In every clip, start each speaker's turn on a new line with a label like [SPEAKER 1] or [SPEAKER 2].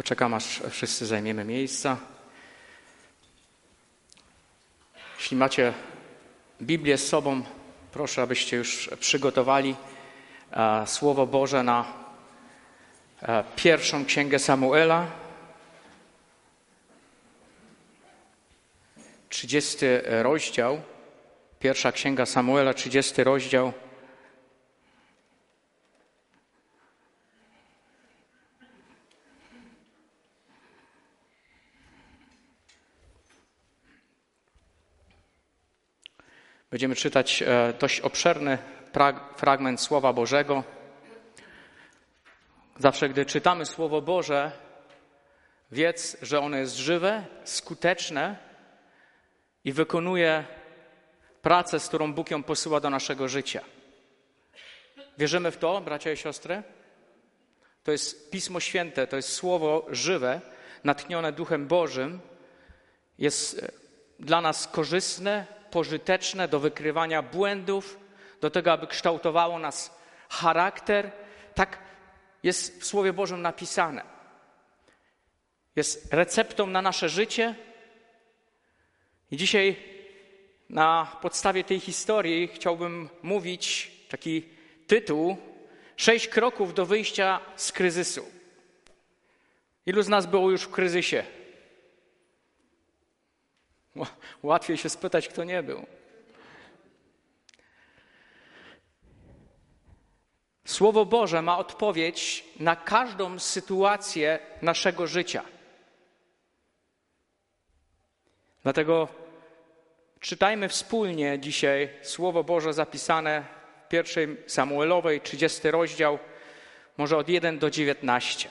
[SPEAKER 1] Poczekam, aż wszyscy zajmiemy miejsca. Jeśli macie Biblię z sobą, proszę, abyście już przygotowali Słowo Boże na pierwszą księgę Samuela, 30 rozdział, pierwsza księga Samuela, 30 rozdział. Będziemy czytać dość obszerny fragment Słowa Bożego. Zawsze, gdy czytamy Słowo Boże, wiedz, że ono jest żywe, skuteczne i wykonuje pracę, z którą Bóg ją posyła do naszego życia. Wierzymy w to, bracia i siostry? To jest Pismo Święte, to jest Słowo żywe, natchnione Duchem Bożym. Jest dla nas korzystne, pożyteczne do wykrywania błędów, do tego, aby kształtowało nas charakter. Tak jest w Słowie Bożym napisane. Jest receptą na nasze życie. I dzisiaj na podstawie tej historii chciałbym mówić taki tytuł: 6 kroków do wyjścia z kryzysu. Ilu z nas było już w kryzysie? Łatwiej się spytać, kto nie był. Słowo Boże ma odpowiedź na każdą sytuację naszego życia. Dlatego czytajmy wspólnie dzisiaj Słowo Boże zapisane w pierwszej Samuelowej, 30 rozdział, może od 1 do 19.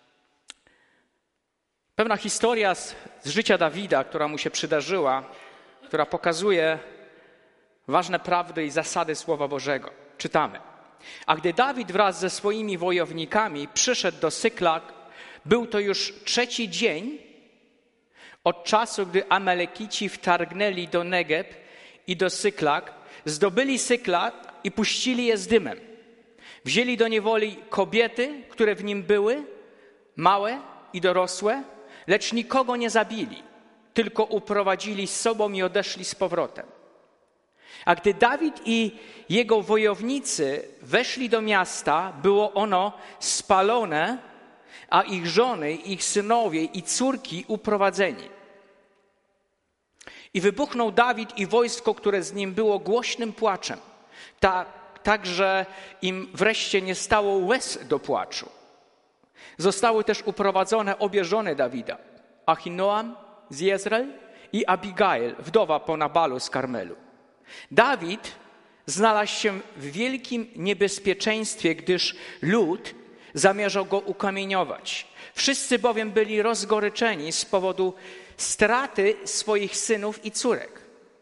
[SPEAKER 1] Pewna historia z życia Dawida, która mu się przydarzyła, która pokazuje ważne prawdy i zasady Słowa Bożego. Czytamy. A gdy Dawid wraz ze swoimi wojownikami przyszedł do Syklag, był to już 3. dzień od czasu, gdy Amalekici wtargnęli do Negeb i do Syklag, zdobyli Syklag i puścili je z dymem. Wzięli do niewoli kobiety, które w nim były, małe i dorosłe, lecz nikogo nie zabili, tylko uprowadzili z sobą i odeszli z powrotem. A gdy Dawid i jego wojownicy weszli do miasta, było ono spalone, a ich żony, ich synowie i córki uprowadzeni. I wybuchnął Dawid i wojsko, które z nim było, głośnym płaczem, tak że im wreszcie nie stało łez do płaczu. Zostały też uprowadzone obie żony Dawida, Achinoam z Jezreel i Abigail, wdowa po Nabalu z Karmelu. Dawid znalazł się w wielkim niebezpieczeństwie, gdyż lud zamierzał go ukamieniować. Wszyscy bowiem byli rozgoryczeni z powodu straty swoich synów i córek.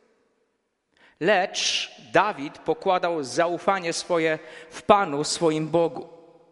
[SPEAKER 1] Lecz Dawid pokładał zaufanie swoje w Panu, swoim Bogu.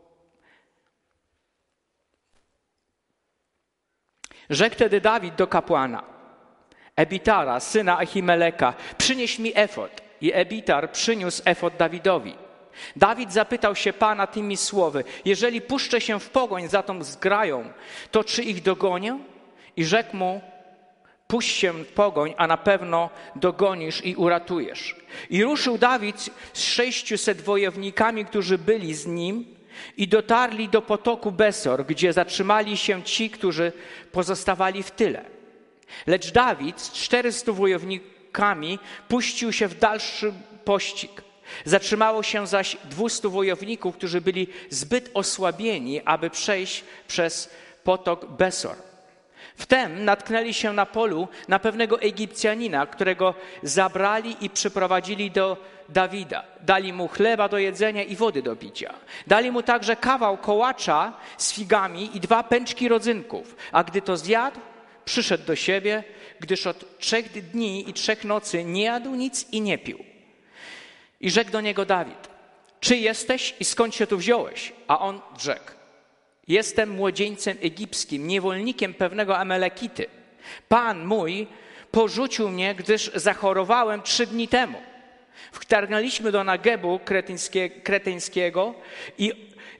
[SPEAKER 1] Rzekł wtedy Dawid do kapłana Ebitara, syna Achimeleka: przynieś mi efod. I Ebitar przyniósł efod Dawidowi. Dawid zapytał się Pana tymi słowy: jeżeli puszczę się w pogoń za tą zgrają, to czy ich dogonię? I rzekł mu: puść się w pogoń, a na pewno dogonisz i uratujesz. I ruszył Dawid z 600 wojownikami, którzy byli z nim, i dotarli do potoku Besor, gdzie zatrzymali się ci, którzy pozostawali w tyle. Lecz Dawid z 400 wojownikami puścił się w dalszy pościg. Zatrzymało się zaś 200 wojowników, którzy byli zbyt osłabieni, aby przejść przez potok Besor. Wtem natknęli się na polu na pewnego Egipcjanina, którego zabrali i przyprowadzili do Dawida. Dali mu chleba do jedzenia i wody do picia. Dali mu także kawał kołacza z figami i 2 pęczki rodzynków. A gdy to zjadł, przyszedł do siebie, gdyż od 3 dni i 3 nocy nie jadł nic i nie pił. I rzekł do niego Dawid: czy jesteś i skąd się tu wziąłeś? A on rzekł: jestem młodzieńcem egipskim, niewolnikiem pewnego Amalekity. Pan mój porzucił mnie, gdyż zachorowałem 3 dni temu. Wtargnęliśmy do Negebu kretyńskiego i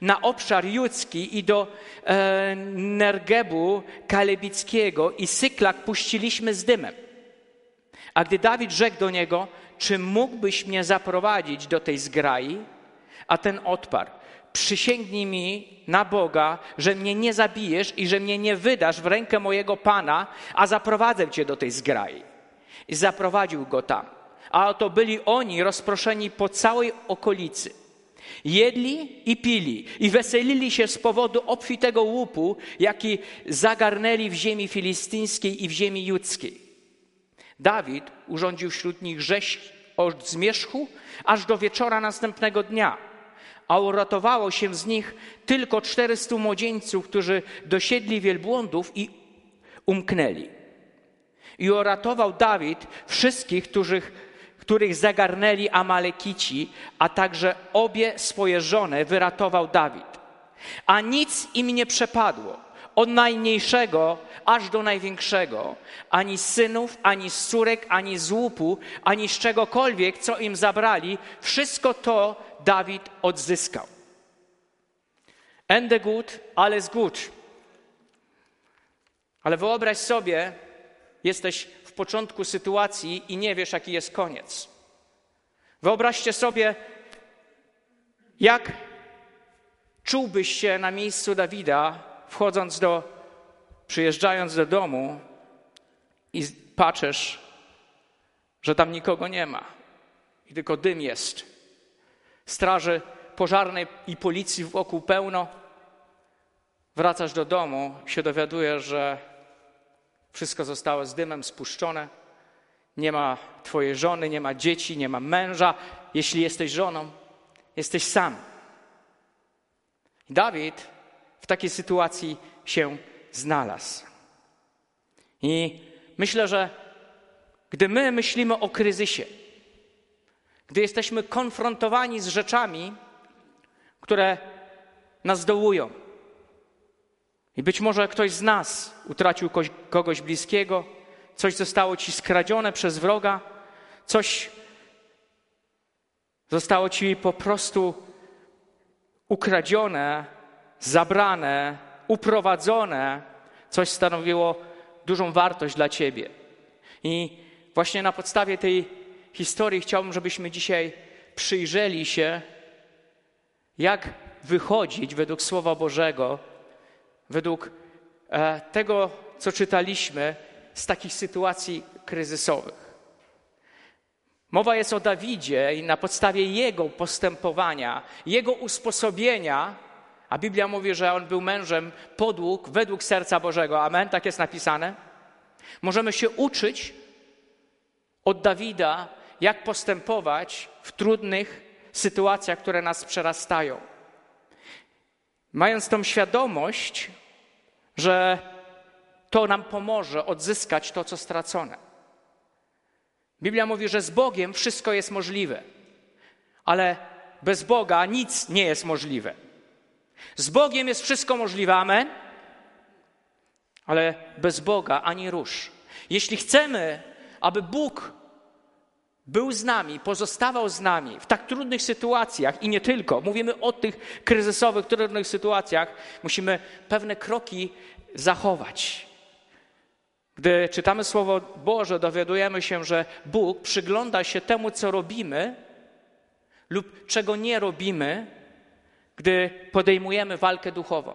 [SPEAKER 1] na obszar judzki i do Nergebu Kalebickiego i Syklak puściliśmy z dymem. A gdy Dawid rzekł do niego, czy mógłbyś mnie zaprowadzić do tej zgrai? A ten odparł, przysięgnij mi na Boga, że mnie nie zabijesz i że mnie nie wydasz w rękę mojego Pana, a zaprowadzę cię do tej zgrai. I zaprowadził go tam. A oto byli oni rozproszeni po całej okolicy. Jedli i pili i weselili się z powodu obfitego łupu, jaki zagarnęli w ziemi filistyńskiej i w ziemi judzkiej. Dawid urządził wśród nich rzeź od zmierzchu aż do wieczora następnego dnia, a uratowało się z nich tylko 400 młodzieńców, którzy dosiedli wielbłądów i umknęli. I uratował Dawid wszystkich, których zagarnęli Amalekici, a także obie swoje żony wyratował Dawid. A nic im nie przepadło, od najmniejszego aż do największego, ani z synów, ani z córek, ani z łupu, ani z czegokolwiek, co im zabrali, wszystko to Dawid odzyskał. Ende gut, alles gut. Ale wyobraź sobie, jesteś w początku sytuacji i nie wiesz, jaki jest koniec. Wyobraźcie sobie, jak czułbyś się na miejscu Dawida, przyjeżdżając do domu i patrzysz, że tam nikogo nie ma i tylko dym jest. Straży pożarnej i policji wokół pełno. Wracasz do domu i się dowiadujesz, że wszystko zostało z dymem spuszczone. Nie ma twojej żony, nie ma dzieci, nie ma męża. Jeśli jesteś żoną, jesteś sam. Dawid w takiej sytuacji się znalazł. I myślę, że gdy my myślimy o kryzysie, gdy jesteśmy konfrontowani z rzeczami, które nas dołują, i być może ktoś z nas utracił kogoś bliskiego, coś zostało ci skradzione przez wroga, coś zostało ci po prostu ukradzione, zabrane, uprowadzone, coś stanowiło dużą wartość dla ciebie. I właśnie na podstawie tej historii chciałbym, żebyśmy dzisiaj przyjrzeli się, jak wychodzić według Słowa Bożego, według tego, co czytaliśmy, z takich sytuacji kryzysowych. Mowa jest o Dawidzie i na podstawie jego postępowania, jego usposobienia, a Biblia mówi, że on był mężem według serca Bożego. Amen, tak jest napisane. Możemy się uczyć od Dawida, jak postępować w trudnych sytuacjach, które nas przerastają. Mając tą świadomość, że to nam pomoże odzyskać to, co stracone. Biblia mówi, że z Bogiem wszystko jest możliwe, ale bez Boga nic nie jest możliwe. Z Bogiem jest wszystko możliwe, amen? Ale bez Boga ani rusz. Jeśli chcemy, aby Bóg był z nami, pozostawał z nami w tak trudnych sytuacjach i nie tylko, mówimy o tych kryzysowych, trudnych sytuacjach, musimy pewne kroki zachować. Gdy czytamy Słowo Boże, dowiadujemy się, że Bóg przygląda się temu, co robimy lub czego nie robimy, gdy podejmujemy walkę duchową.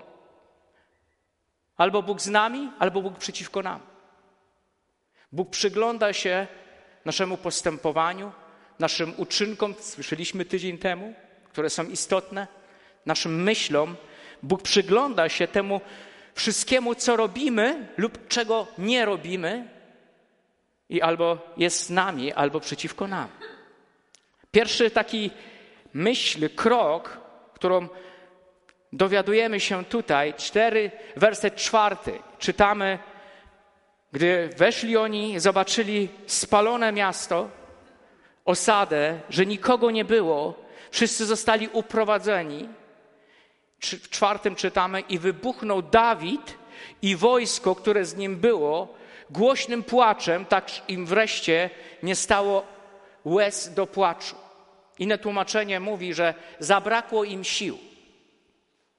[SPEAKER 1] Albo Bóg z nami, albo Bóg przeciwko nam. Bóg przygląda się naszemu postępowaniu, naszym uczynkom, słyszeliśmy tydzień temu, które są istotne, naszym myślom. Bóg przygląda się temu wszystkiemu, co robimy lub czego nie robimy i albo jest z nami, albo przeciwko nam. Pierwszy taki krok, którą dowiadujemy się tutaj, werset 4, czytamy: gdy weszli oni, zobaczyli spalone miasto, osadę, że nikogo nie było, wszyscy zostali uprowadzeni. W 4 czytamy: i wybuchnął Dawid i wojsko, które z nim było, głośnym płaczem, tak im wreszcie nie stało łez do płaczu. Inne tłumaczenie mówi, że zabrakło im sił.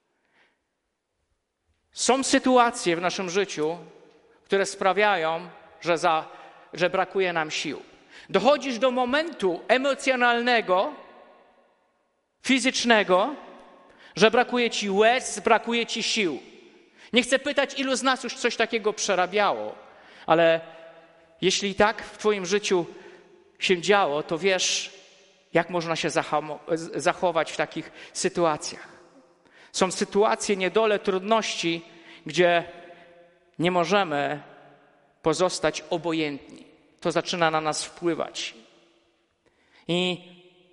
[SPEAKER 1] Są sytuacje w naszym życiu, które sprawiają, że brakuje nam sił. Dochodzisz do momentu emocjonalnego, fizycznego, że brakuje ci łez, brakuje ci sił. Nie chcę pytać, ilu z nas już coś takiego przerabiało, ale jeśli tak w twoim życiu się działo, to wiesz, jak można się zachować w takich sytuacjach. Są sytuacje niedole, trudności, gdzie nie możemy pozostać obojętni. To zaczyna na nas wpływać. I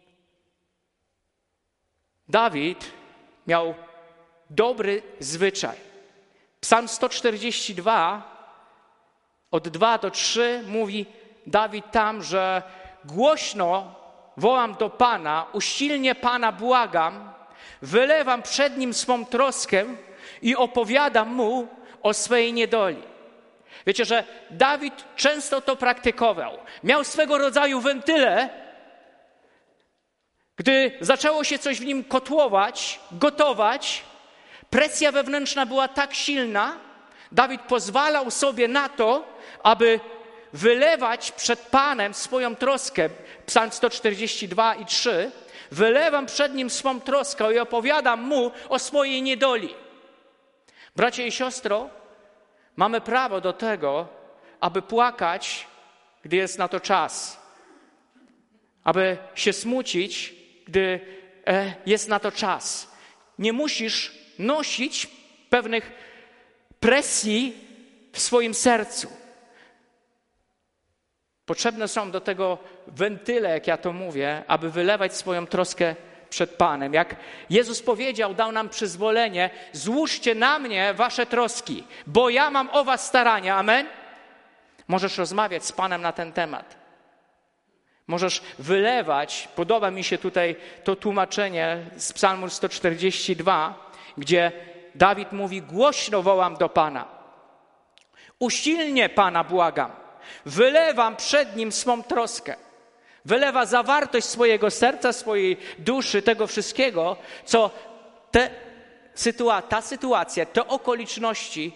[SPEAKER 1] Dawid miał dobry zwyczaj. Psalm 142, od 2 do 3 mówi Dawid tam, że głośno wołam do Pana, usilnie Pana błagam, wylewam przed Nim swą troskę i opowiadam Mu o swej niedoli. Wiecie, że Dawid często to praktykował. Miał swego rodzaju wentyle, gdy zaczęło się coś w nim kotłować, gotować, presja wewnętrzna była tak silna, Dawid pozwalał sobie na to, aby wylewać przed Panem swoją troskę. Psalm 142 i 3. Wylewam przed Nim swą troskę i opowiadam Mu o swojej niedoli. Bracie i siostro, mamy prawo do tego, aby płakać, gdy jest na to czas. Aby się smucić, gdy jest na to czas. Nie musisz nosić pewnych presji w swoim sercu. Potrzebne są do tego wentyle, jak ja to mówię, aby wylewać swoją troskę przed Panem. Jak Jezus powiedział, dał nam przyzwolenie, złóżcie na mnie wasze troski, bo ja mam o was starania. Amen? Możesz rozmawiać z Panem na ten temat. Możesz wylewać, podoba mi się tutaj to tłumaczenie z Psalmu 142, gdzie Dawid mówi, głośno wołam do Pana. Usilnie Pana błagam. Wylewam przed Nim swą troskę. Wylewa zawartość swojego serca, swojej duszy, tego wszystkiego, co ta sytuacja, te okoliczności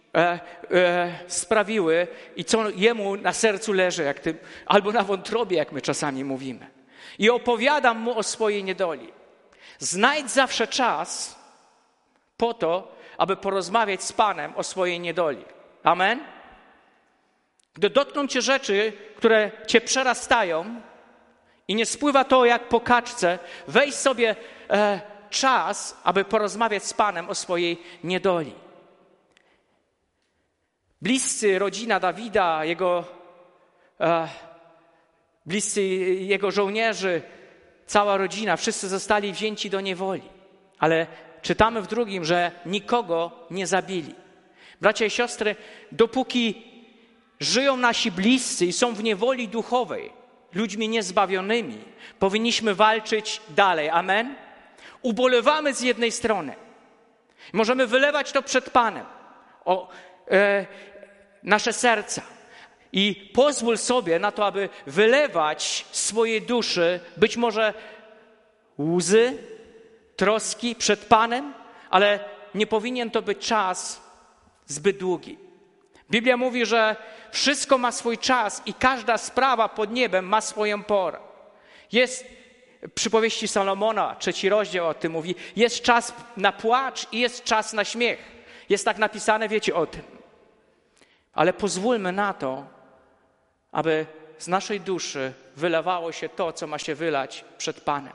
[SPEAKER 1] sprawiły i co jemu na sercu leży, albo na wątrobie, jak my czasami mówimy. I opowiadam mu o swojej niedoli. Znajdź zawsze czas po to, aby porozmawiać z Panem o swojej niedoli. Amen? Gdy dotkną cię rzeczy, które cię przerastają i nie spływa to jak po kaczce, weź sobie czas, aby porozmawiać z Panem o swojej niedoli. Bliscy, rodzina Dawida, bliscy jego żołnierzy, cała rodzina, wszyscy zostali wzięci do niewoli. Ale czytamy w 2, że nikogo nie zabili. Bracia i siostry, dopóki żyją nasi bliscy i są w niewoli duchowej, ludźmi niezbawionymi, powinniśmy walczyć dalej. Amen? Ubolewamy z jednej strony. Możemy wylewać to przed Panem, nasze serca. I pozwól sobie na to, aby wylewać swojej duszy, być może łzy, troski przed Panem, ale nie powinien to być czas zbyt długi. Biblia mówi, że wszystko ma swój czas i każda sprawa pod niebem ma swoją porę. Jest przypowieści Salomona, 3 rozdział o tym mówi, jest czas na płacz i jest czas na śmiech. Jest tak napisane, wiecie o tym. Ale pozwólmy na to, aby z naszej duszy wylewało się to, co ma się wylać przed Panem.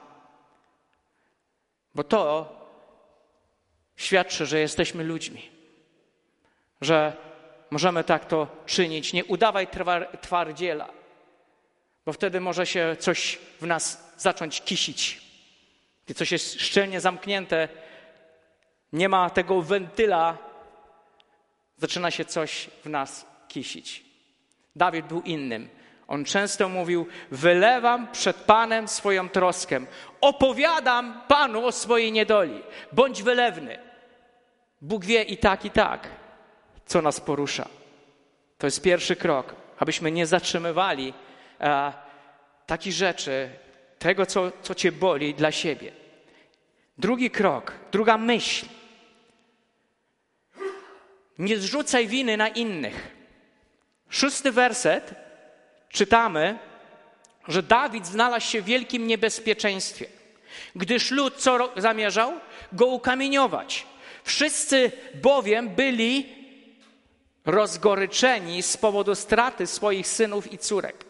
[SPEAKER 1] Bo to świadczy, że jesteśmy ludźmi. Że możemy tak to czynić. Nie udawaj twardziela, bo wtedy może się coś w nas zacząć kisić. Gdy coś jest szczelnie zamknięte, nie ma tego wentyla, zaczyna się coś w nas kisić. Dawid był innym. On często mówił, wylewam przed Panem swoją troskę. Opowiadam Panu o swojej niedoli. Bądź wylewny. Bóg wie i tak, co nas porusza. To jest pierwszy krok, abyśmy nie zatrzymywali takich rzeczy, tego, co cię boli dla siebie. Drugi krok, druga myśl. Nie zrzucaj winy na innych. 6 werset czytamy, że Dawid znalazł się w wielkim niebezpieczeństwie, gdyż lud co zamierzał? Go ukamieniować. Wszyscy bowiem byli rozgoryczeni z powodu straty swoich synów i córek.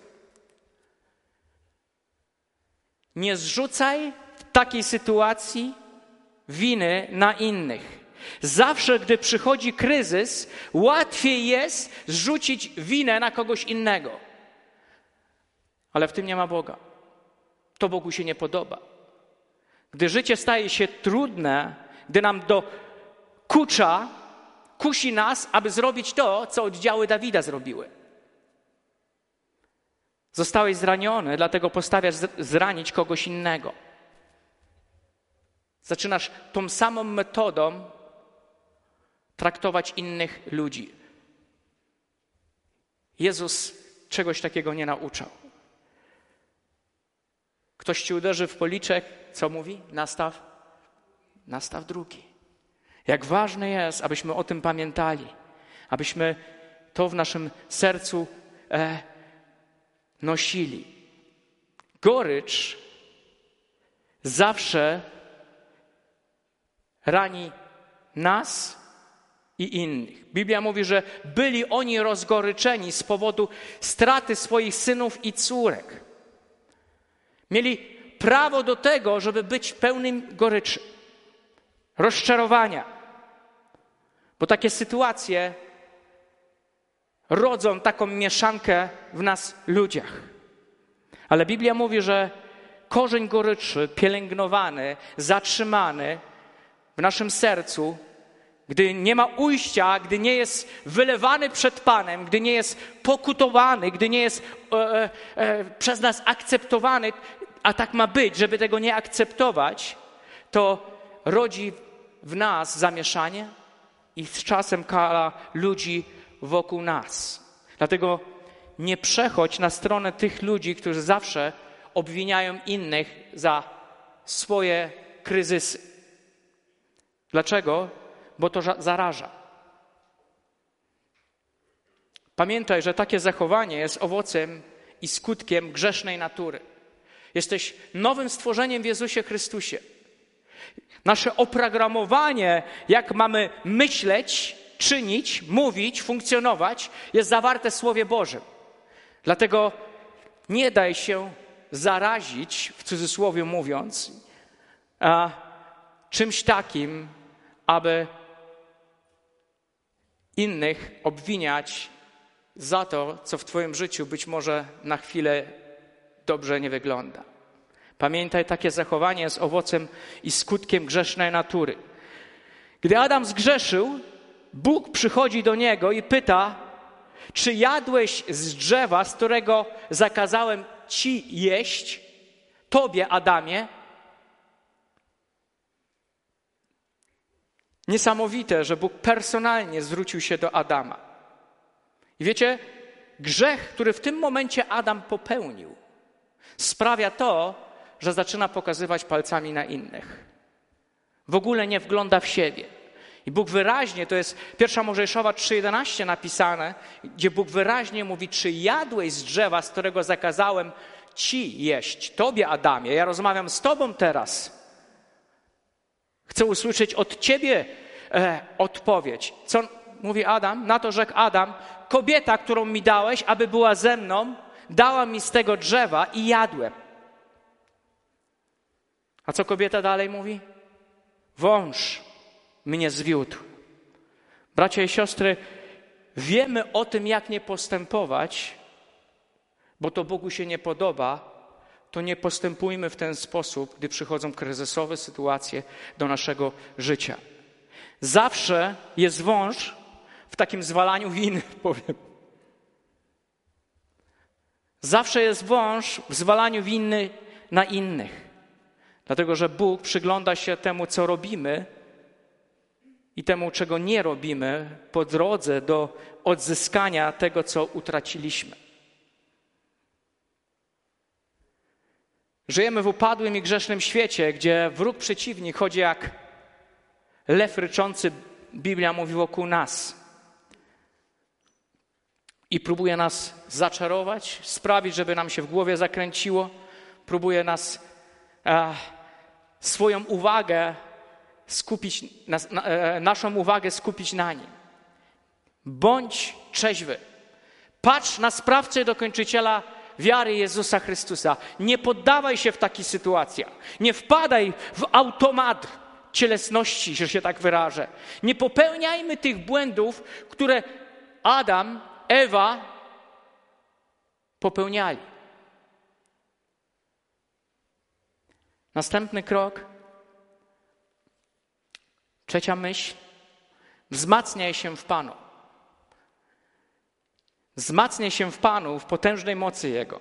[SPEAKER 1] Nie zrzucaj w takiej sytuacji winy na innych. Zawsze, gdy przychodzi kryzys, łatwiej jest zrzucić winę na kogoś innego. Ale w tym nie ma Boga. To Bogu się nie podoba. Gdy życie staje się trudne, gdy nam kusi nas, aby zrobić to, co oddziały Dawida zrobiły. Zostałeś zraniony, dlatego postanawiasz zranić kogoś innego. Zaczynasz tą samą metodą traktować innych ludzi. Jezus czegoś takiego nie nauczał. Ktoś ci uderzy w policzek, co mówi? Nastaw drugi. Jak ważne jest, abyśmy o tym pamiętali, abyśmy to w naszym sercu nosili. Gorycz zawsze rani nas i innych. Biblia mówi, że byli oni rozgoryczeni z powodu straty swoich synów i córek. Mieli prawo do tego, żeby być pełnym goryczy, rozczarowania. Bo takie sytuacje rodzą taką mieszankę w nas ludziach. Ale Biblia mówi, że korzeń goryczy pielęgnowany, zatrzymany w naszym sercu, gdy nie ma ujścia, gdy nie jest wylewany przed Panem, gdy nie jest pokutowany, gdy nie jest przez nas akceptowany, a tak ma być, żeby tego nie akceptować, to rodzi w nas zamieszanie i z czasem kala ludzi wokół nas. Dlatego nie przechodź na stronę tych ludzi, którzy zawsze obwiniają innych za swoje kryzysy. Dlaczego? Bo to zaraża. Pamiętaj, że takie zachowanie jest owocem i skutkiem grzesznej natury. Jesteś nowym stworzeniem w Jezusie Chrystusie. Nasze oprogramowanie, jak mamy myśleć, czynić, mówić, funkcjonować, jest zawarte w Słowie Bożym. Dlatego nie daj się zarazić, w cudzysłowie mówiąc, czymś takim, aby innych obwiniać za to, co w twoim życiu być może na chwilę dobrze nie wygląda. Pamiętaj, takie zachowanie jest owocem i skutkiem grzesznej natury. Gdy Adam zgrzeszył, Bóg przychodzi do niego i pyta, czy jadłeś z drzewa, z którego zakazałem ci jeść, tobie, Adamie? Niesamowite, że Bóg personalnie zwrócił się do Adama. I wiecie, grzech, który w tym momencie Adam popełnił, sprawia to, że zaczyna pokazywać palcami na innych. W ogóle nie wgląda w siebie. I Bóg wyraźnie, to jest 1 Mojżeszowa 3:11 napisane, gdzie Bóg wyraźnie mówi, czy jadłeś z drzewa, z którego zakazałem ci jeść, tobie, Adamie. Ja rozmawiam z tobą teraz. Chcę usłyszeć od ciebie odpowiedź. Co mówi Adam? Na to rzekł Adam, kobieta, którą mi dałeś, aby była ze mną, dała mi z tego drzewa i jadłem. A co kobieta dalej mówi? Wąż mnie zwiódł. Bracia i siostry, wiemy o tym, jak nie postępować, bo to Bogu się nie podoba, to nie postępujmy w ten sposób, gdy przychodzą kryzysowe sytuacje do naszego życia. Zawsze jest wąż w takim zwalaniu winy, powiem. Zawsze jest wąż w zwalaniu winy na innych. Dlatego, że Bóg przygląda się temu, co robimy i temu, czego nie robimy po drodze do odzyskania tego, co utraciliśmy. Żyjemy w upadłym i grzesznym świecie, gdzie wróg przeciwnik chodzi jak lew ryczący, Biblia mówi, wokół nas. i próbuje nas zaczarować, sprawić, żeby nam się w głowie zakręciło. Próbuje nas swoją uwagę skupić, naszą uwagę skupić na nim. Bądź trzeźwy. Patrz na sprawcę i dokończyciela wiary Jezusa Chrystusa. Nie poddawaj się w takich sytuacjach. Nie wpadaj w automat cielesności, że się tak wyrażę. Nie popełniajmy tych błędów, które Adam, Ewa popełniali. Następny krok. Trzecia myśl. Wzmacniaj się w Panu. Wzmacniaj się w Panu, w potężnej mocy Jego.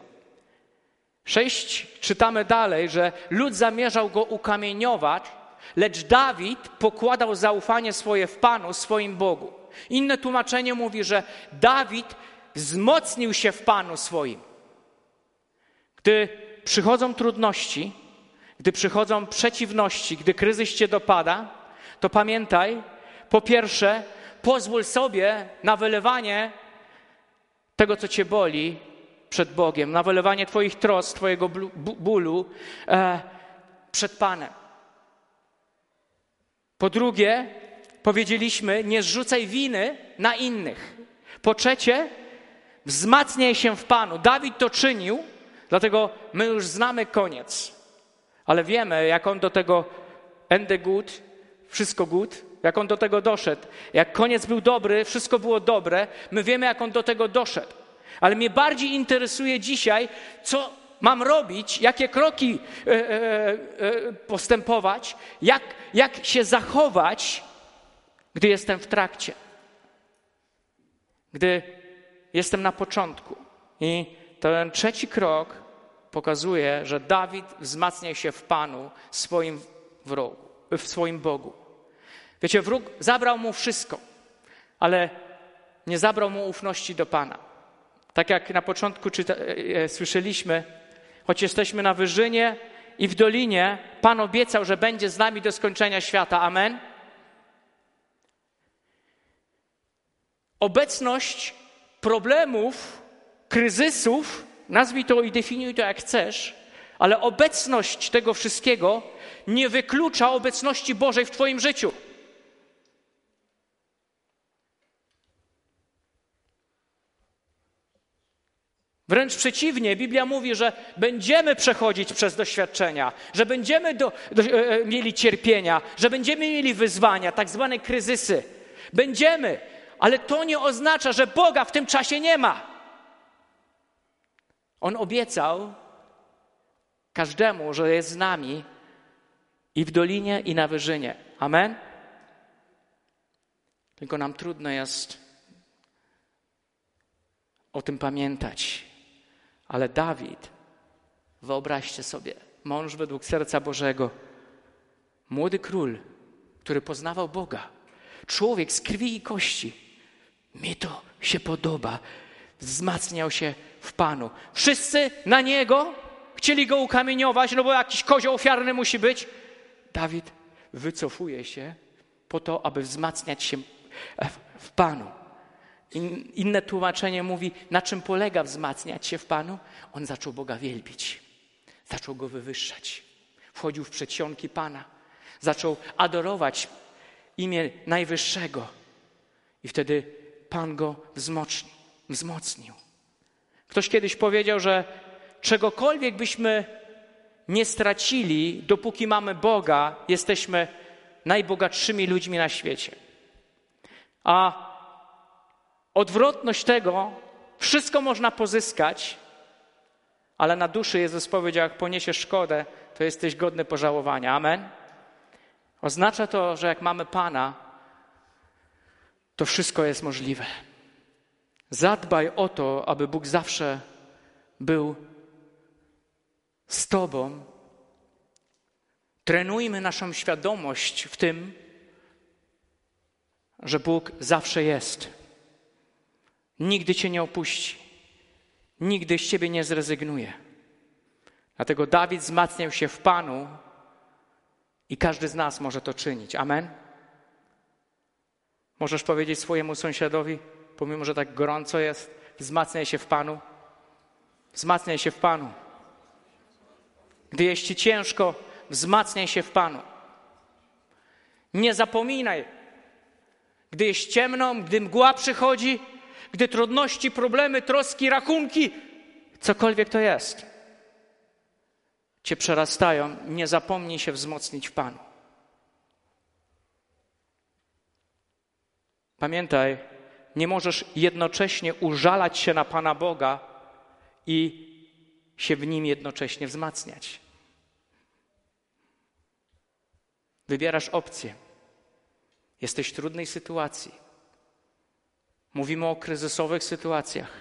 [SPEAKER 1] 6 czytamy dalej, że lud zamierzał go ukamieniować, lecz Dawid pokładał zaufanie swoje w Panu, swoim Bogu. Inne tłumaczenie mówi, że Dawid wzmocnił się w Panu swoim. Gdy przychodzą trudności, gdy przychodzą przeciwności, gdy kryzys cię dopada, to pamiętaj, po pierwsze, pozwól sobie na wylewanie tego, co cię boli przed Bogiem, na wylewanie twoich trosk, twojego bólu przed Panem. Po drugie, powiedzieliśmy, nie zrzucaj winy na innych. Po trzecie, wzmacniaj się w Panu. Dawid to czynił, dlatego my już znamy koniec. Ale wiemy, jak on do tego good, wszystko good, jak on do tego doszedł. Jak koniec był dobry, wszystko było dobre, my wiemy, jak on do tego doszedł. Ale mnie bardziej interesuje dzisiaj, co mam robić, jakie kroki postępować, jak się zachować, gdy jestem w trakcie. Gdy jestem na początku. I ten trzeci krok pokazuje, że Dawid wzmacnia się w Panu, w swoim Bogu. Wiecie, wróg zabrał mu wszystko, ale nie zabrał mu ufności do Pana. Tak jak na początku słyszeliśmy, choć jesteśmy na wyżynie i w dolinie, Pan obiecał, że będzie z nami do skończenia świata. Amen. Obecność problemów, kryzysów, nazwij to i definiuj to jak chcesz, ale obecność tego wszystkiego nie wyklucza obecności Bożej w twoim życiu. Wręcz przeciwnie, Biblia mówi, że będziemy przechodzić przez doświadczenia, że będziemy mieli cierpienia, że będziemy mieli wyzwania, tak zwane kryzysy. Będziemy, ale to nie oznacza, że Boga w tym czasie nie ma. On obiecał każdemu, że jest z nami i w dolinie, i na wyżynie. Amen? Tylko nam trudno jest o tym pamiętać. Ale Dawid, wyobraźcie sobie, mąż według serca Bożego, młody król, który poznawał Boga, człowiek z krwi i kości. Mi to się podoba. Wzmacniał się w Panu. Wszyscy na niego chcieli go ukamieniować, no bo jakiś kozioł ofiarny musi być. Dawid wycofuje się po to, aby wzmacniać się w Panu. Inne tłumaczenie mówi, na czym polega wzmacniać się w Panu? On zaczął Boga wielbić. Zaczął Go wywyższać. Wchodził w przedsionki Pana. Zaczął adorować imię Najwyższego. I wtedy Pan go wzmocnił. Ktoś kiedyś powiedział, że czegokolwiek byśmy nie stracili, dopóki mamy Boga, jesteśmy najbogatszymi ludźmi na świecie. A odwrotność tego, wszystko można pozyskać, ale na duszy Jezus powiedział, jak poniesiesz szkodę, to jesteś godny pożałowania. Amen? Oznacza to, że jak mamy Pana, to wszystko jest możliwe. Zadbaj o to, aby Bóg zawsze był z tobą. Trenujmy naszą świadomość w tym, że Bóg zawsze jest. Nigdy cię nie opuści. Nigdy z ciebie nie zrezygnuje. Dlatego Dawid wzmacniał się w Panu i każdy z nas może to czynić. Amen? Możesz powiedzieć swojemu sąsiadowi, pomimo że tak gorąco jest wzmacniaj się w Panu. Wzmacniaj się w Panu. Gdy jest ci ciężko, wzmacniaj się w Panu. Nie zapominaj, gdy jest ciemno, gdy mgła przychodzi, gdy trudności, problemy, troski, rachunki, cokolwiek to jest, cię przerastają, nie zapomnij się wzmocnić w Panu. Pamiętaj, nie możesz jednocześnie użalać się na Pana Boga i się w Nim jednocześnie wzmacniać. Wybierasz opcję. Jesteś w trudnej sytuacji. Mówimy o kryzysowych sytuacjach.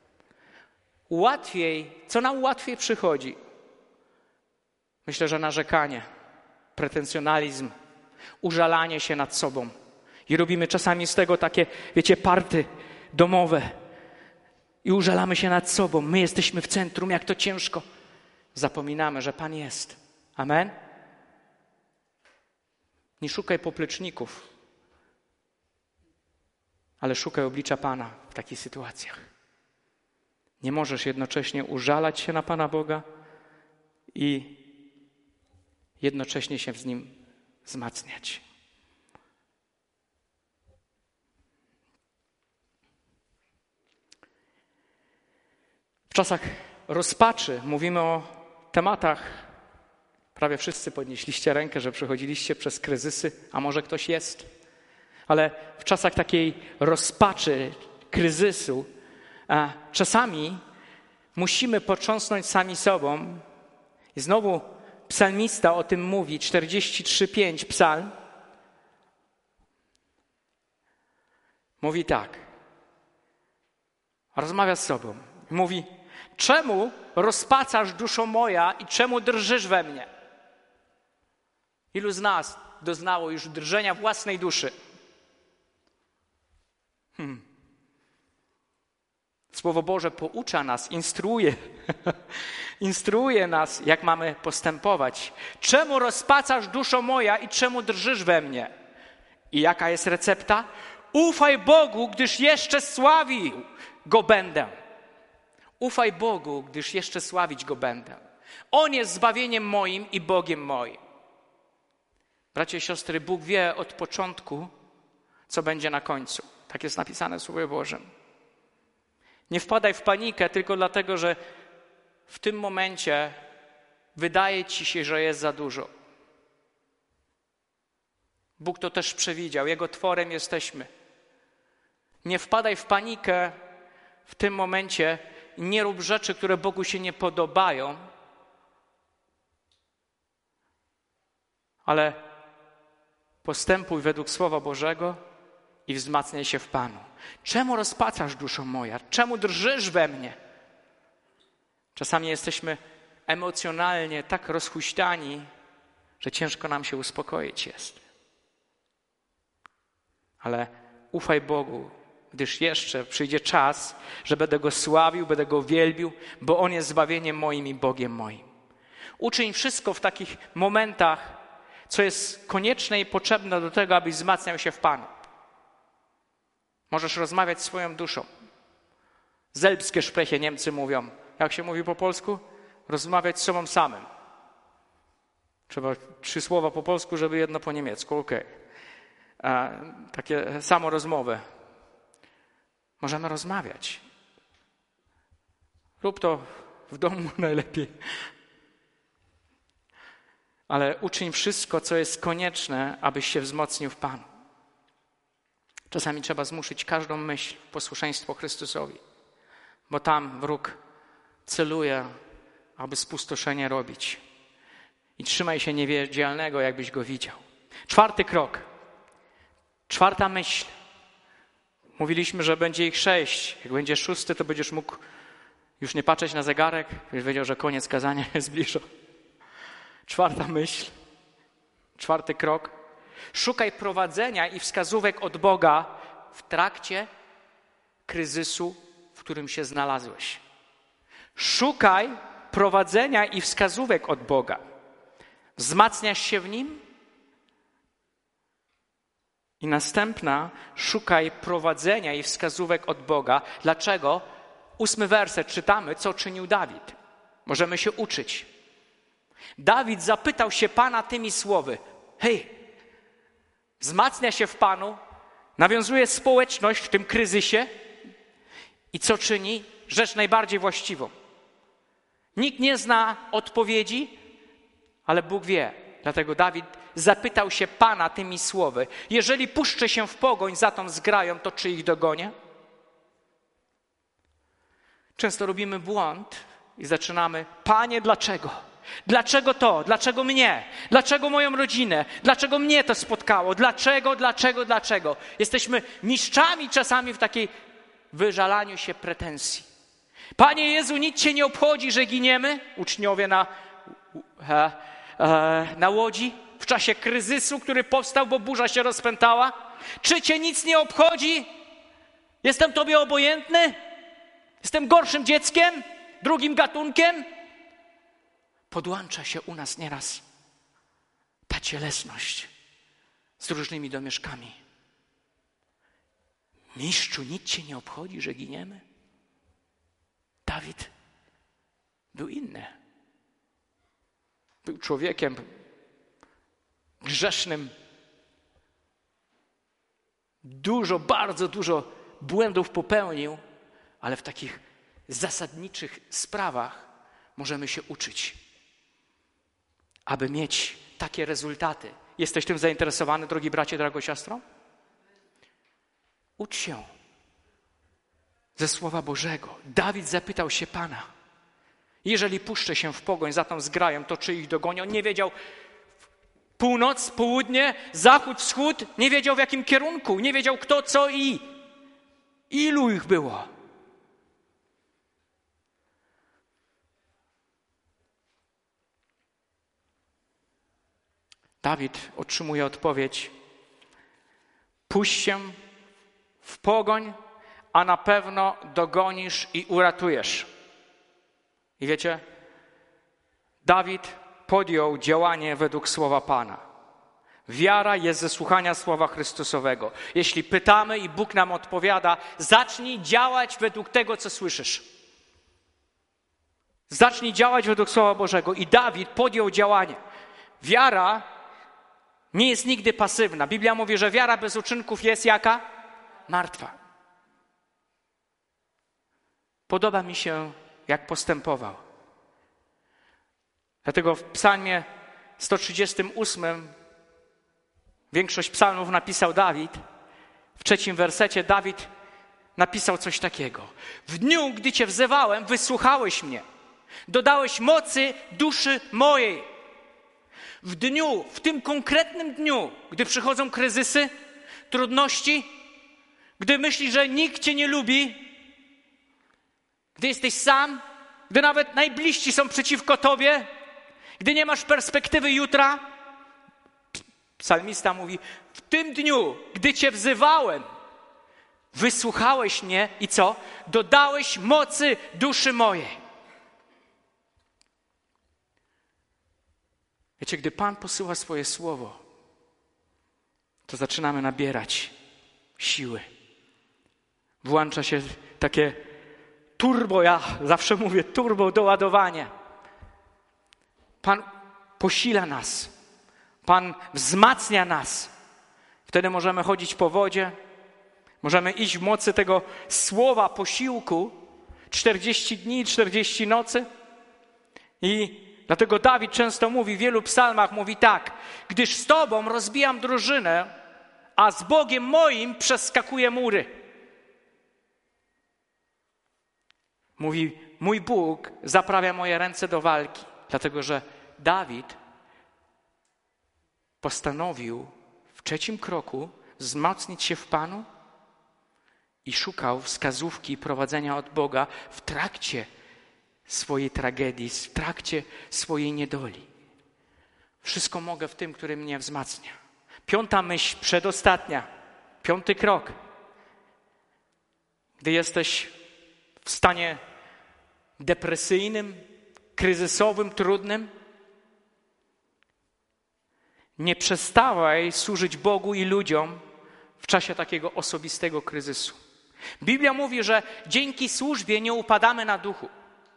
[SPEAKER 1] Co nam łatwiej przychodzi? Myślę, że narzekanie, pretensjonalizm, użalanie się nad sobą. I robimy czasami z tego takie, party domowe. I użalamy się nad sobą. My jesteśmy w centrum, jak to ciężko. Zapominamy, że Pan jest. Amen? Nie szukaj popleczników, ale szukaj oblicza Pana w takich sytuacjach. Nie możesz jednocześnie użalać się na Pana Boga i jednocześnie się z Nim wzmacniać. W czasach rozpaczy mówimy o tematach, prawie wszyscy podnieśliście rękę, że przechodziliście przez kryzysy, a może ktoś jest. Ale w czasach takiej rozpaczy, kryzysu, czasami musimy potrząsnąć sami sobą. I znowu psalmista o tym mówi, 43:5 psalm. Mówi tak, rozmawia z sobą. Mówi, czemu rozpacasz, duszo moja, i czemu drżysz we mnie? Ilu z nas doznało już drżenia własnej duszy? Słowo Boże poucza nas, instruuje nas, jak mamy postępować. Czemu rozpacasz, duszo moja, i czemu drżysz we mnie? I jaka jest recepta? Ufaj Bogu, gdyż jeszcze sławił Go będę. Ufaj Bogu, gdyż jeszcze sławić Go będę. On jest zbawieniem moim i Bogiem moim. Bracia i siostry, Bóg wie od początku, co będzie na końcu. Tak jest napisane w Słowie Bożym. Nie wpadaj w panikę tylko dlatego, że w tym momencie wydaje ci się, że jest za dużo. Bóg to też przewidział. Jego tworem jesteśmy. Nie wpadaj w panikę w tym momencie. Nie rób rzeczy, które Bogu się nie podobają, ale postępuj według Słowa Bożego i wzmacniaj się w Panu. Czemu rozpacasz, duszo moja? Czemu drżysz we mnie? Czasami jesteśmy emocjonalnie tak rozhuśtani, że ciężko nam się uspokoić jest. Ale ufaj Bogu, gdyż jeszcze przyjdzie czas, że będę Go sławił, będę Go wielbił, bo On jest zbawieniem moim i Bogiem moim. Uczyń wszystko w takich momentach, co jest konieczne i potrzebne do tego, abyś wzmacniał się w Panu. Możesz rozmawiać z swoją duszą. Selbstgespräche Niemcy mówią. Jak się mówi po polsku? Rozmawiać z sobą samym. Trzeba 3 słowa po polsku, żeby jedno po niemiecku. Okej. Takie samo rozmowy. Możemy rozmawiać. Rób to w domu najlepiej. Ale uczyń wszystko, co jest konieczne, abyś się wzmocnił w Panu. Czasami trzeba zmuszyć każdą myśl w posłuszeństwo Chrystusowi, bo tam wróg celuje, aby spustoszenie robić. I trzymaj się niewidzialnego, jakbyś go widział. 4. krok. 4. myśl. Mówiliśmy, że będzie ich 6. Jak będzie 6, to będziesz mógł już nie patrzeć na zegarek, już wiedział, że koniec kazania jest bliżej. 4. myśl. 4. krok. Szukaj prowadzenia i wskazówek od Boga w trakcie kryzysu, w którym się znalazłeś. Szukaj prowadzenia i wskazówek od Boga. Wzmacniasz się w Nim? I następna, szukaj prowadzenia i wskazówek od Boga. Dlaczego? 8 werset czytamy, co czynił Dawid. Możemy się uczyć. Dawid zapytał się Pana tymi słowy. Hej, wzmacnia się w Panu, nawiązuje społeczność w tym kryzysie i co czyni? Rzecz najbardziej właściwą. Nikt nie zna odpowiedzi, ale Bóg wie. Dlatego Dawid zapytał się Pana tymi słowy. Jeżeli puszczę się w pogoń za tą zgrają, to czy ich dogonię? Często robimy błąd i zaczynamy, Panie, dlaczego? Dlaczego to? Dlaczego mnie? Dlaczego moją rodzinę? Dlaczego mnie to spotkało? Dlaczego? Jesteśmy mistrzami czasami w takiej wyżalaniu się pretensji. Panie Jezu, nic Cię nie obchodzi, że giniemy? Uczniowie na łodzi w czasie kryzysu, który powstał, bo burza się rozpętała. Czy Cię nic nie obchodzi? Jestem Tobie obojętny? Jestem gorszym dzieckiem? Drugim gatunkiem? Podłącza się u nas nieraz ta cielesność z różnymi domieszkami. Mistrzu, nic Cię nie obchodzi, że giniemy? Dawid był inny. Był człowiekiem grzesznym. Bardzo dużo błędów popełnił, ale w takich zasadniczych sprawach możemy się uczyć, aby mieć takie rezultaty. Jesteś tym zainteresowany, drogi bracie, droga siostro? Ucz się ze Słowa Bożego. Dawid zapytał się Pana, jeżeli puszczę się w pogoń za tą zgrają, to czy ich dogonię? On nie wiedział północ, południe, zachód, wschód, nie wiedział w jakim kierunku, nie wiedział kto, co i ilu ich było. Dawid otrzymuje odpowiedź, puść się w pogoń, a na pewno dogonisz i uratujesz. I wiecie, Dawid podjął działanie według słowa Pana. Wiara jest ze słuchania słowa Chrystusowego. Jeśli pytamy i Bóg nam odpowiada, zacznij działać według tego, co słyszysz. Zacznij działać według Słowa Bożego. I Dawid podjął działanie. Wiara nie jest nigdy pasywna. Biblia mówi, że wiara bez uczynków jest jaka? Martwa. Podoba mi się, jak postępował. Dlatego w psalmie 138, większość psalmów napisał Dawid, w 3 wersecie Dawid napisał coś takiego. W dniu, gdy Cię wzywałem, wysłuchałeś mnie. Dodałeś mocy duszy mojej. W tym konkretnym dniu, gdy przychodzą kryzysy, trudności, gdy myślisz, że nikt Cię nie lubi, gdy jesteś sam, gdy nawet najbliżsi są przeciwko Tobie, gdy nie masz perspektywy jutra, psalmista mówi, w tym dniu, gdy Cię wzywałem, wysłuchałeś mnie i co? Dodałeś mocy duszy mojej. Wiecie, gdy Pan posyła swoje słowo, to zaczynamy nabierać siły. Włącza się takie turbo, ja zawsze mówię turbo doładowanie. Pan posila nas. Pan wzmacnia nas. Wtedy możemy chodzić po wodzie. Możemy iść w mocy tego słowa posiłku 40 dni, 40 nocy. I dlatego Dawid często mówi, w wielu psalmach mówi tak, gdyż z Tobą rozbijam drużynę, a z Bogiem moim przeskakuję mury. Mówi, mój Bóg zaprawia moje ręce do walki, dlatego że Dawid postanowił w 3 kroku wzmocnić się w Panu i szukał wskazówki i prowadzenia od Boga w trakcie swojej tragedii, w trakcie swojej niedoli. Wszystko mogę w tym, który mnie wzmacnia. 5. myśl, przedostatnia, 5. krok. Gdy jesteś w stanie depresyjnym, kryzysowym, trudnym, nie przestawaj służyć Bogu i ludziom w czasie takiego osobistego kryzysu. Biblia mówi, że dzięki służbie nie upadamy na duchu.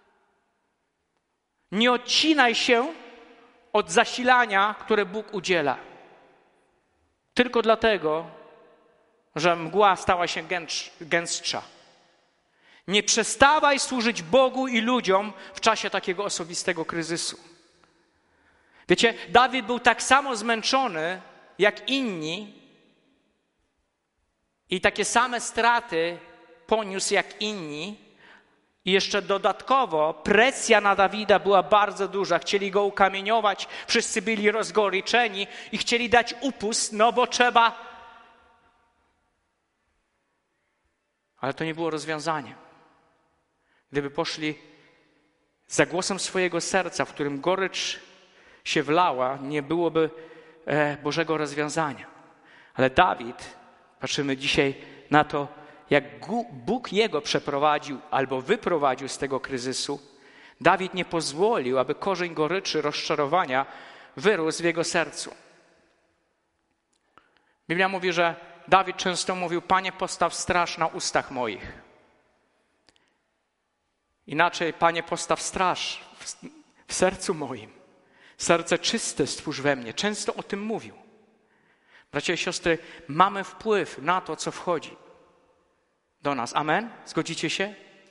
[SPEAKER 1] Nie odcinaj się od zasilania, które Bóg udziela. Tylko dlatego, że mgła stała się gęstsza. Nie przestawaj służyć Bogu i ludziom w czasie takiego osobistego kryzysu. Wiecie, Dawid był tak samo zmęczony jak inni i takie same straty poniósł jak inni. I jeszcze dodatkowo presja na Dawida była bardzo duża. Chcieli go ukamieniować, wszyscy byli rozgoryczeni i chcieli dać upust, no bo trzeba. Ale to nie było rozwiązaniem. Gdyby poszli za głosem swojego serca, w którym gorycz się wlała, nie byłoby Bożego rozwiązania. Ale Dawid, patrzymy dzisiaj na to, jak Bóg jego przeprowadził albo wyprowadził z tego kryzysu, Dawid nie pozwolił, aby korzeń goryczy, rozczarowania wyrósł w jego sercu. Biblia mówi, że Dawid często mówił: Panie, postaw straż na ustach moich. Inaczej: Panie, postaw straż w sercu moim. Serce czyste stwórz we mnie. Często o tym mówił. Bracia i siostry, mamy wpływ na to, co wchodzi do nas. Amen? Zgodzicie się?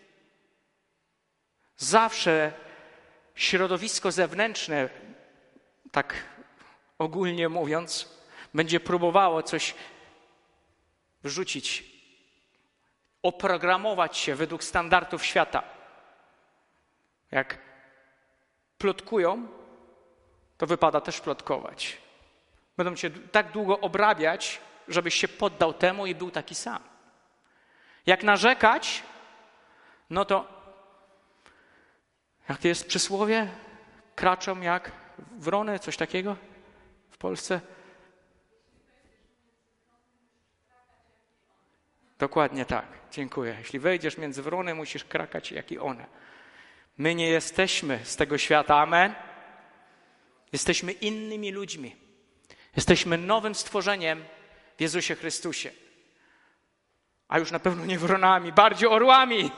[SPEAKER 1] Zawsze środowisko zewnętrzne, tak ogólnie mówiąc, będzie próbowało coś wrzucić, oprogramować się według standardów świata. Jak plotkują, to wypada też plotkować. Będą cię tak długo obrabiać, żebyś się poddał temu i był taki sam. Jak narzekać, no to jak to jest przysłowie? Kraczą jak wrony, coś takiego w Polsce? Dokładnie tak, dziękuję. Jeśli wejdziesz między wrony, musisz krakać jak i one. My nie jesteśmy z tego świata, amen? Jesteśmy innymi ludźmi. Jesteśmy nowym stworzeniem w Jezusie Chrystusie. A już na pewno nie wronami, bardziej orłami.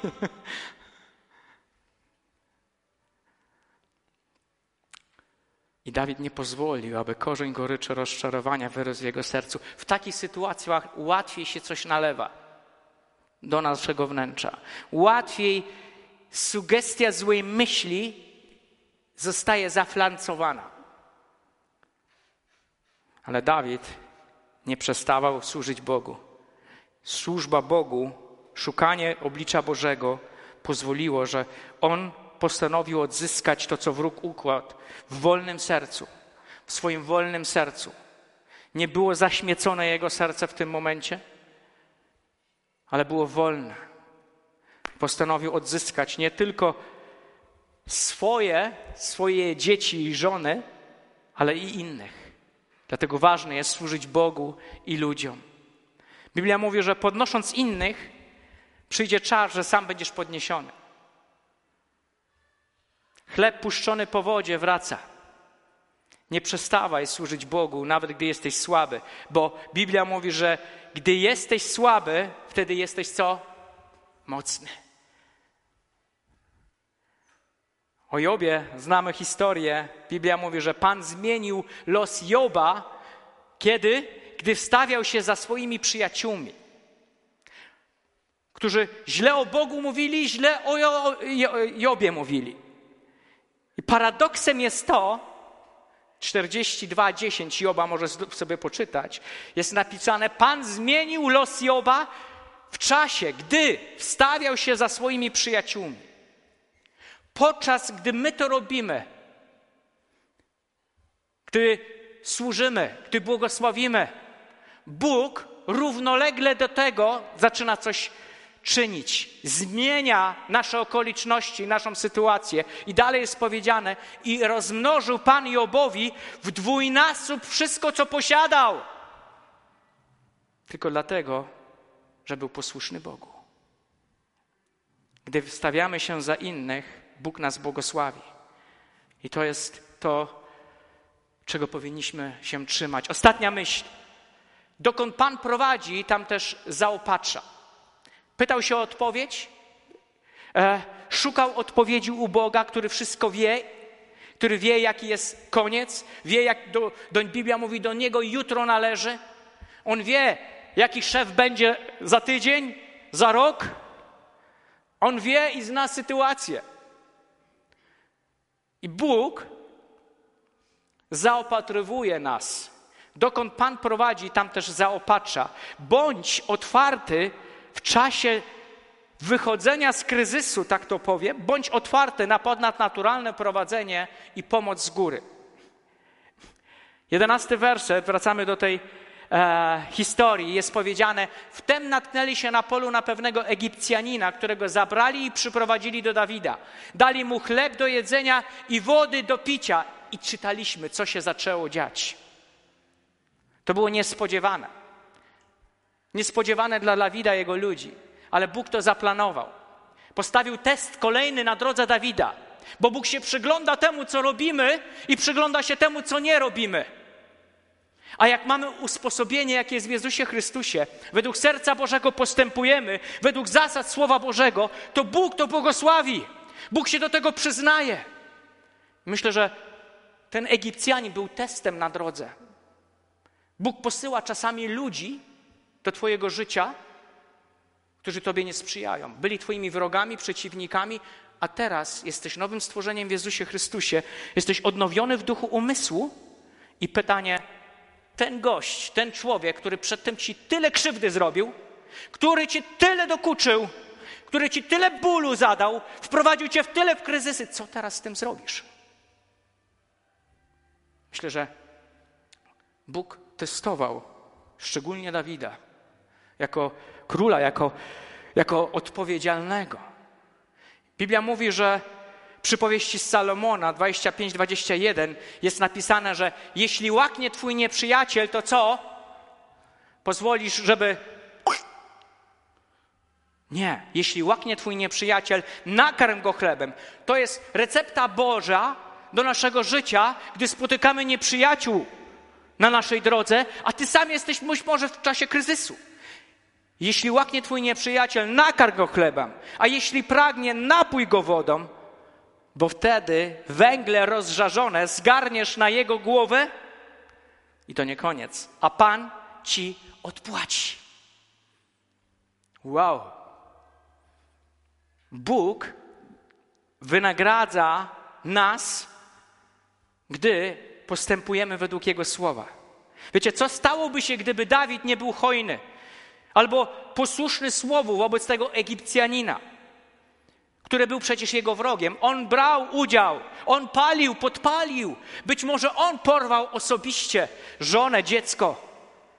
[SPEAKER 1] I Dawid nie pozwolił, aby korzeń goryczy, rozczarowania wyrósł w jego sercu. W takich sytuacjach łatwiej się coś nalewa do naszego wnętrza. Łatwiej sugestia złej myśli zostaje zaflancowana. Ale Dawid nie przestawał służyć Bogu. Służba Bogu, szukanie oblicza Bożego pozwoliło, że on postanowił odzyskać to, co wróg układł w wolnym sercu, w swoim wolnym sercu. Nie było zaśmiecone jego serce w tym momencie, ale było wolne. Postanowił odzyskać nie tylko swoje dzieci i żony, ale i innych. Dlatego ważne jest służyć Bogu i ludziom. Biblia mówi, że podnosząc innych, przyjdzie czas, że sam będziesz podniesiony. Chleb puszczony po wodzie wraca. Nie przestawaj służyć Bogu, nawet gdy jesteś słaby, bo Biblia mówi, że gdy jesteś słaby, wtedy jesteś co? Mocny. O Jobie znamy historię. Biblia mówi, że Pan zmienił los Joba, gdy wstawiał się za swoimi przyjaciółmi, którzy źle o Bogu mówili, źle o Jobie mówili. I paradoksem jest to, 42:10 Joba, może sobie poczytać, jest napisane: Pan zmienił los Joba w czasie, gdy wstawiał się za swoimi przyjaciółmi. Podczas gdy my to robimy, gdy służymy, gdy błogosławimy, Bóg równolegle do tego zaczyna coś czynić. Zmienia nasze okoliczności, naszą sytuację. I dalej jest powiedziane: i rozmnożył Pan Jobowi w dwójnasób wszystko, co posiadał. Tylko dlatego, że był posłuszny Bogu. Gdy wstawiamy się za innych, Bóg nas błogosławi. I to jest to, czego powinniśmy się trzymać. Ostatnia myśl. Dokąd Pan prowadzi, tam też zaopatrza. Pytał się o odpowiedź, szukał odpowiedzi u Boga, który wszystko wie, który wie, jaki jest koniec, wie, jak Biblia mówi, do Niego jutro należy. On wie, jaki szef będzie za tydzień, za rok. On wie i zna sytuację. I Bóg zaopatrywuje nas. Dokąd Pan prowadzi, tam też zaopatrza. Bądź otwarty w czasie wychodzenia z kryzysu, tak to powiem, bądź otwarty na ponadnaturalne prowadzenie i pomoc z góry. 11 werset, wracamy do tej historii, jest powiedziane: wtem natknęli się na polu na pewnego Egipcjanina, którego zabrali i przyprowadzili do Dawida. Dali mu chleb do jedzenia i wody do picia. I czytaliśmy, co się zaczęło dziać. To było niespodziewane. Niespodziewane dla Dawida i jego ludzi. Ale Bóg to zaplanował. Postawił test kolejny na drodze Dawida. Bo Bóg się przygląda temu, co robimy i przygląda się temu, co nie robimy. A jak mamy usposobienie, jakie jest w Jezusie Chrystusie, według serca Bożego postępujemy, według zasad Słowa Bożego, to Bóg to błogosławi. Bóg się do tego przyznaje. Myślę, że ten Egipcjanin był testem na drodze. Bóg posyła czasami ludzi do twojego życia, którzy tobie nie sprzyjają. Byli twoimi wrogami, przeciwnikami, a teraz jesteś nowym stworzeniem w Jezusie Chrystusie. Jesteś odnowiony w duchu umysłu i pytanie: ten gość, ten człowiek, który przedtem ci tyle krzywdy zrobił, który ci tyle dokuczył, który ci tyle bólu zadał, wprowadził cię w kryzysy, co teraz z tym zrobisz? Myślę, że Bóg testował szczególnie Dawida jako króla, jako odpowiedzialnego. Biblia mówi, że w przypowieści z Salomona 25-21 jest napisane, że jeśli łaknie twój nieprzyjaciel, to co? Pozwolisz, żeby... Nie. Jeśli łaknie twój nieprzyjaciel, nakarm go chlebem. To jest recepta Boża do naszego życia, gdy spotykamy nieprzyjaciół na naszej drodze, a ty sam jesteś być może w czasie kryzysu. Jeśli łaknie twój nieprzyjaciel, nakarm go chlebem, a jeśli pragnie, napój go wodą, bo wtedy węgle rozżarzone zgarniesz na jego głowę i to nie koniec, a Pan ci odpłaci. Wow! Bóg wynagradza nas, gdy postępujemy według Jego słowa. Wiecie, co stałoby się, gdyby Dawid nie był hojny albo posłuszny słowu wobec tego Egipcjanina, który był przecież jego wrogiem? On brał udział, on palił, podpalił. Być może on porwał osobiście żonę, dziecko.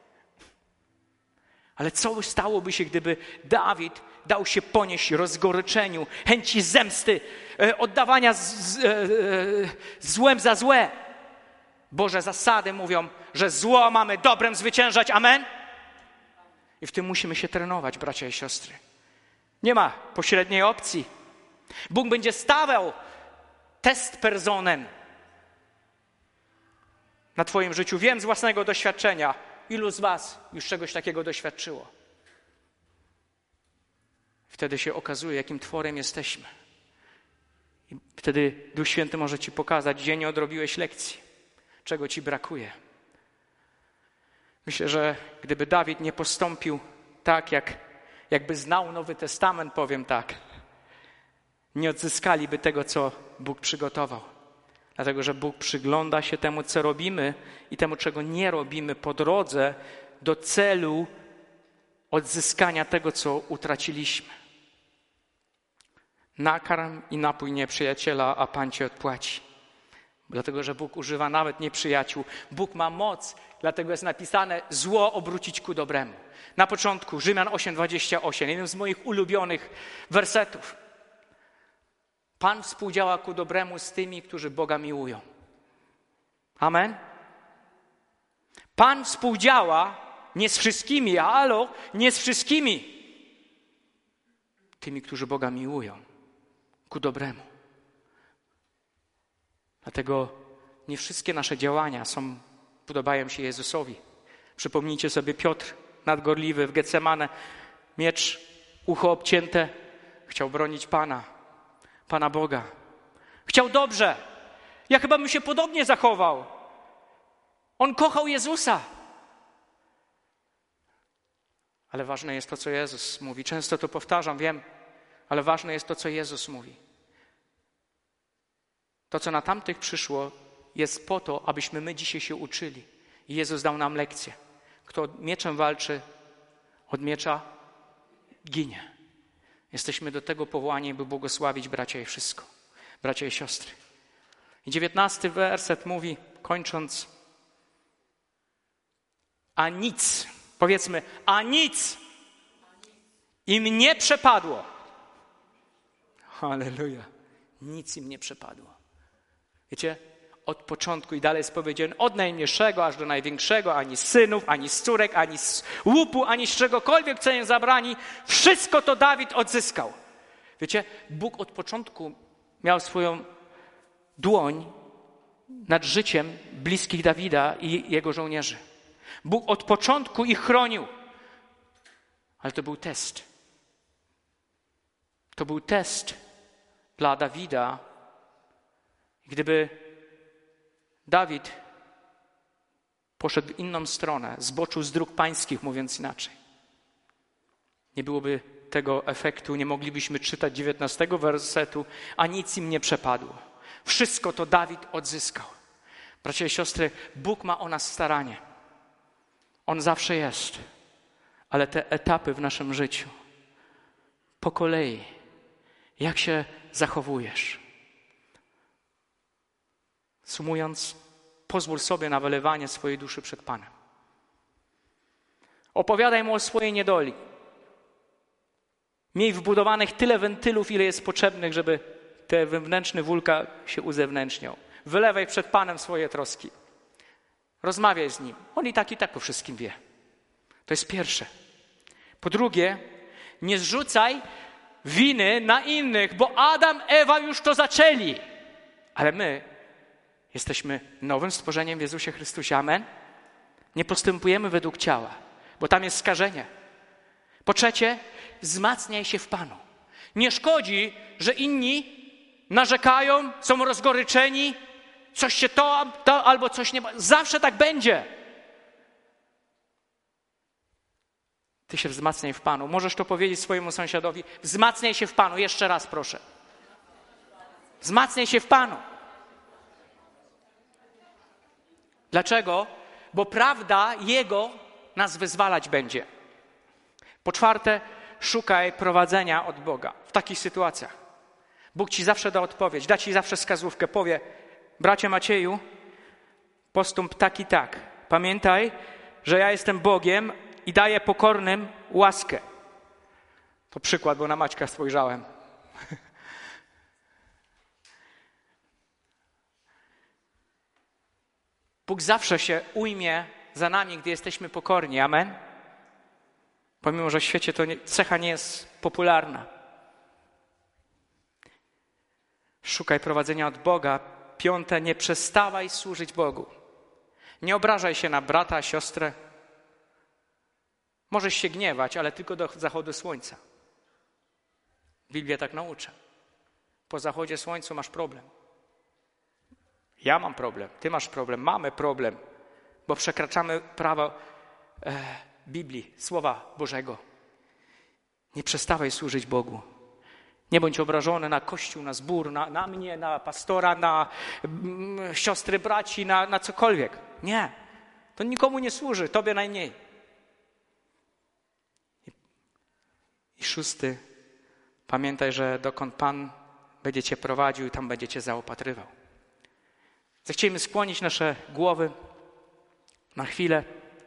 [SPEAKER 1] Ale co stałoby się, gdyby Dawid dał się ponieść rozgoryczeniu, chęci zemsty, oddawania złem za złe? Boże zasady mówią, że zło mamy dobrem zwyciężać. Amen? I w tym musimy się trenować, bracia i siostry. Nie ma pośredniej opcji. Bóg będzie stawiał test personen na twoim życiu. Wiem z własnego doświadczenia, ilu z was już czegoś takiego doświadczyło. Wtedy się okazuje, jakim tworem jesteśmy. I wtedy Duch Święty może ci pokazać, gdzie nie odrobiłeś lekcji, czego ci brakuje. Myślę, że gdyby Dawid nie postąpił tak, jakby znał Nowy Testament, powiem tak, nie odzyskaliby tego, co Bóg przygotował. Dlatego, że Bóg przygląda się temu, co robimy i temu, czego nie robimy po drodze do celu odzyskania tego, co utraciliśmy. Nakarm i napój nieprzyjaciela, a Pan ci odpłaci. Dlatego, że Bóg używa nawet nieprzyjaciół. Bóg ma moc, dlatego jest napisane zło obrócić ku dobremu. Na początku Rzymian 8:28, jeden z moich ulubionych wersetów. Pan współdziała ku dobremu z tymi, którzy Boga miłują. Amen? Pan współdziała nie z wszystkimi, nie z wszystkimi. Tymi, którzy Boga miłują. Ku dobremu. Dlatego nie wszystkie nasze działania podobają się Jezusowi. Przypomnijcie sobie Piotr nadgorliwy w Getsemane. Miecz ucho obcięte, chciał bronić Pana Boga. Chciał dobrze. Ja chyba bym się podobnie zachował. On kochał Jezusa. Ale ważne jest to, co Jezus mówi. Często to powtarzam, wiem, ale ważne jest to, co Jezus mówi. To, co na tamtych przyszło, jest po to, abyśmy my dzisiaj się uczyli. I Jezus dał nam lekcję. Kto mieczem walczy, od miecza ginie. Jesteśmy do tego powołani, by błogosławić bracia i wszystko. Bracia i siostry. I 19 werset mówi, kończąc, a nic, powiedzmy, a nic im nie przepadło. Halleluja. Nic im nie przepadło. Wiecie, od początku i dalej jest powiedziane, od najmniejszego aż do największego, ani z synów, ani z córek, ani z łupu, ani z czegokolwiek, co im zabrani, wszystko to Dawid odzyskał. Wiecie, Bóg od początku miał swoją dłoń nad życiem bliskich Dawida i jego żołnierzy. Bóg od początku ich chronił. Ale to był test. To był test dla Dawida. Gdyby Dawid poszedł w inną stronę, zboczył z dróg pańskich, mówiąc inaczej, nie byłoby tego efektu, nie moglibyśmy czytać 19 wersetu, a nic im nie przepadło. Wszystko to Dawid odzyskał. Bracia i siostry, Bóg ma o nas staranie. On zawsze jest. Ale te etapy w naszym życiu, po kolei, jak się zachowujesz? Sumując, pozwól sobie na wylewanie swojej duszy przed Panem. Opowiadaj Mu o swojej niedoli. Miej wbudowanych tyle wentylów, ile jest potrzebnych, żeby ten wewnętrzny wulkan się uzewnętrzniał. Wylewaj przed Panem swoje troski. Rozmawiaj z Nim. On i tak o wszystkim wie. To jest pierwsze. Po drugie, nie zrzucaj winy na innych, bo Adam, Ewa już to zaczęli. Ale my jesteśmy nowym stworzeniem w Jezusie Chrystusie. Amen? Nie postępujemy według ciała, bo tam jest skażenie. Po trzecie, wzmacniaj się w Panu. Nie szkodzi, że inni narzekają, są rozgoryczeni, coś się to albo coś nie ma. Zawsze tak będzie. Ty się wzmacniaj w Panu. Możesz to powiedzieć swojemu sąsiadowi. Wzmacniaj się w Panu. Jeszcze raz proszę. Wzmacniaj się w Panu. Dlaczego? Bo prawda Jego nas wyzwalać będzie. Po czwarte, szukaj prowadzenia od Boga w takich sytuacjach. Bóg ci zawsze da odpowiedź, da ci zawsze wskazówkę. Powie, bracie Macieju, postąp tak i tak. Pamiętaj, że ja jestem Bogiem i daję pokornym łaskę. To przykład, bo na Maćka spojrzałem. Bóg zawsze się ujmie za nami, gdy jesteśmy pokorni. Amen? Pomimo, że w świecie to cecha nie jest popularna. Szukaj prowadzenia od Boga. Piąte, nie przestawaj służyć Bogu. Nie obrażaj się na brata, siostrę. Możesz się gniewać, ale tylko do zachodu słońca. Biblia tak naucza. Po zachodzie słońca masz problem. Ja mam problem, ty masz problem, mamy problem, bo przekraczamy prawo Biblii, Słowa Bożego. Nie przestawaj służyć Bogu. Nie bądź obrażony na Kościół, na zbór, na mnie, na pastora, na siostry, braci, na cokolwiek. Nie, to nikomu nie służy, tobie najmniej. I szósty, pamiętaj, że dokąd Pan będzie cię prowadził i tam będzie cię zaopatrywał. Zechciejmy skłonić nasze głowy na chwilę.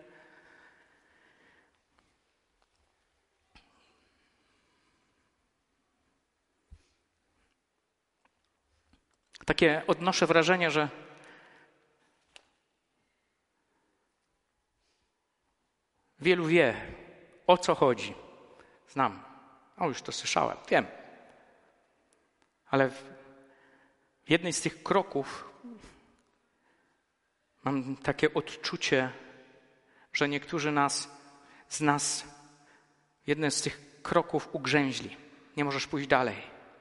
[SPEAKER 1] Takie odnoszę wrażenie, że wielu wie, o co chodzi. Znam. Już to słyszałem, wiem. Ale w jednej z tych kroków mam takie odczucie, że niektórzy z nas w jednym z tych kroków ugrzęźli. Nie możesz pójść dalej.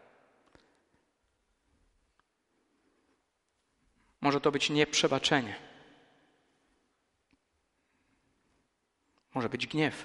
[SPEAKER 1] Może to być nieprzebaczenie. Może być gniew.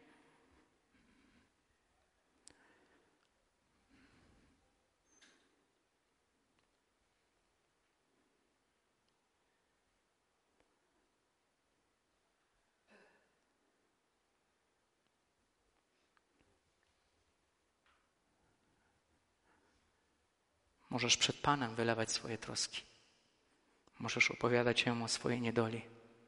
[SPEAKER 1] Możesz przed Panem wylewać swoje troski. Możesz opowiadać Jemu o swojej niedoli.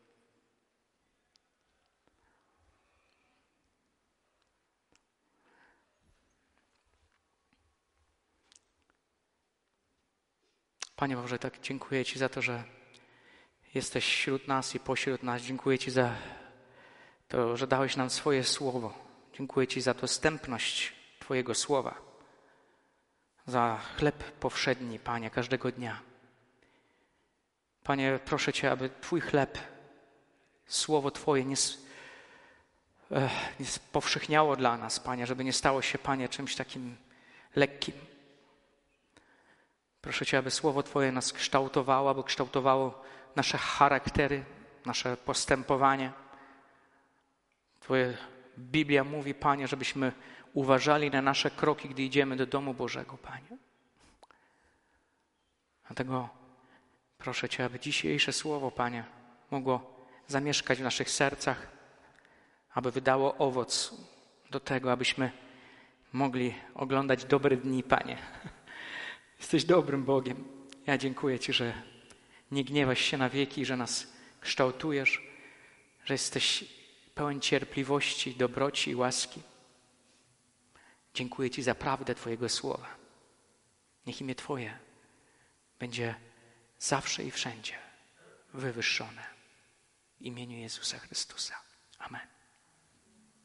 [SPEAKER 1] Panie Boże, tak dziękuję Ci za to, że jesteś wśród nas i pośród nas. Dziękuję Ci za to, że dałeś nam swoje słowo. Dziękuję Ci za dostępność Twojego słowa. Za chleb powszedni, Panie, każdego dnia. Panie, proszę Cię, aby Twój chleb, słowo Twoje nie spowszechniało dla nas, Panie, żeby nie stało się, Panie, czymś takim lekkim. Proszę Cię, aby słowo Twoje nas kształtowało, aby kształtowało nasze charaktery, nasze postępowanie. Twoja Biblia mówi, Panie, żebyśmy uważali na nasze kroki, gdy idziemy do domu Bożego, Panie. Dlatego proszę Cię, aby dzisiejsze słowo, Panie, mogło zamieszkać w naszych sercach, aby wydało owoc do tego, abyśmy mogli oglądać dobre dni, Panie. Jesteś dobrym Bogiem. Ja dziękuję Ci, że nie gniewasz się na wieki, że nas kształtujesz, że jesteś pełen cierpliwości, dobroci i łaski. Dziękuję Ci za prawdę Twojego słowa. Niech imię Twoje będzie zawsze i wszędzie wywyższone. W imieniu Jezusa Chrystusa. Amen.